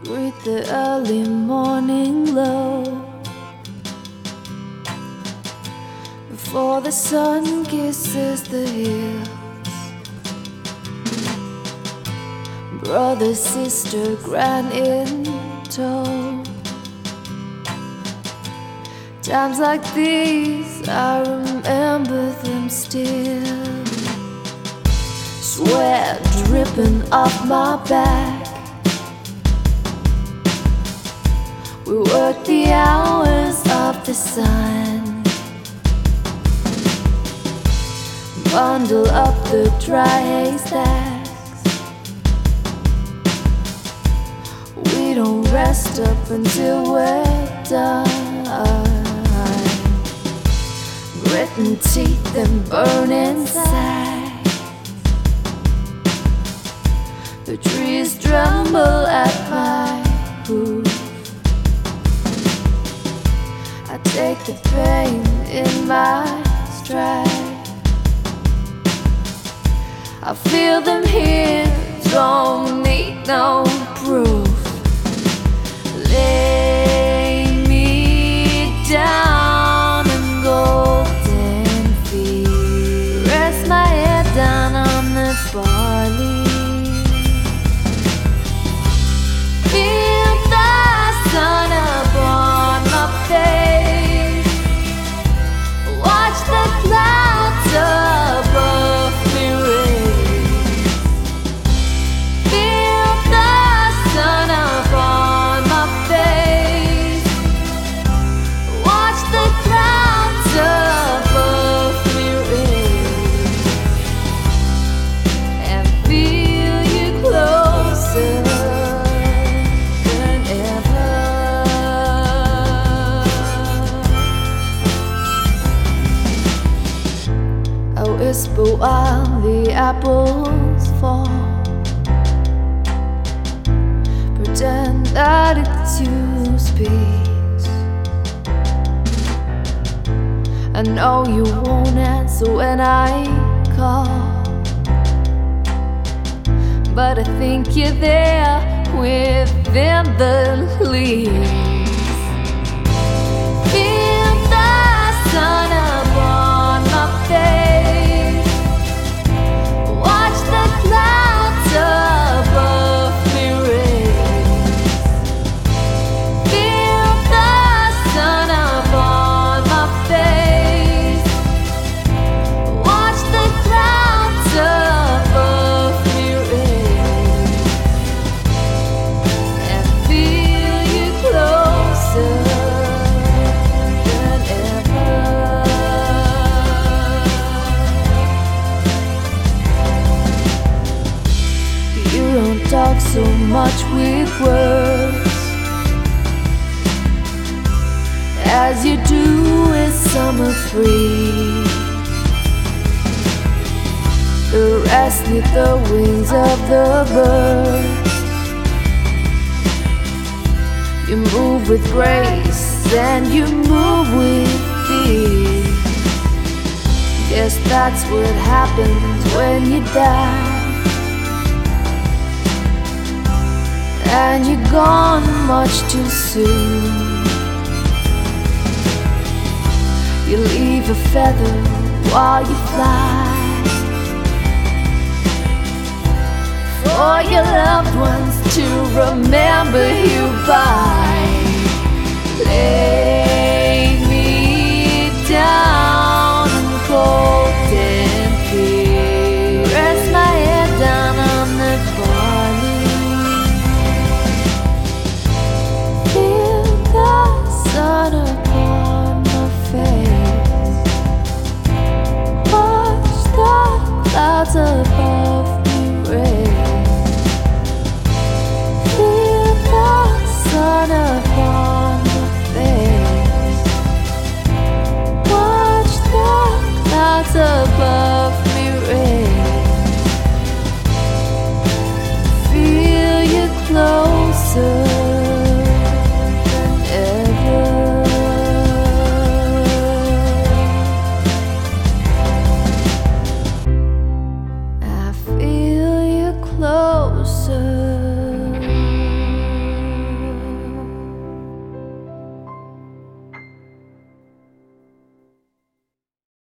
Greet the early morning glow before the sun kisses the hills. Brother, sister, grand in tow. Times like these, I remember them still. Sweat dripping off my back. We worked the hours of the sun, bundle up the dry haystacks. We don't rest up until we're done. Gritting teeth and burning sides. The trees tremble at my roof. I take the pain in my stride. I feel them here, don't need no proof. Lay me down in golden feet. Rest my head down on the barley. Feel the sun upon my face. Watch the clouds above me race. Feel the sun upon my face. Watch the clouds above me race. And feel you closer than ever. I whisper while the apples fall. Pretend that it's you speaks. I know you won't answer when I call, but I think you're there within the leaves. Feel the sun upon my face. Watch the clouds above me race. Feel the sun upon my face. Watch the clouds above me race. And feel you closer than ever. You don't talk so much with words as you do with summer breeze. The rest neath the wings of the birds. You move with grace and you move with ease. Guess that's what happens when you die. And you're gone much too soon. You leave a feather while you fly, for your loved ones to remember you by.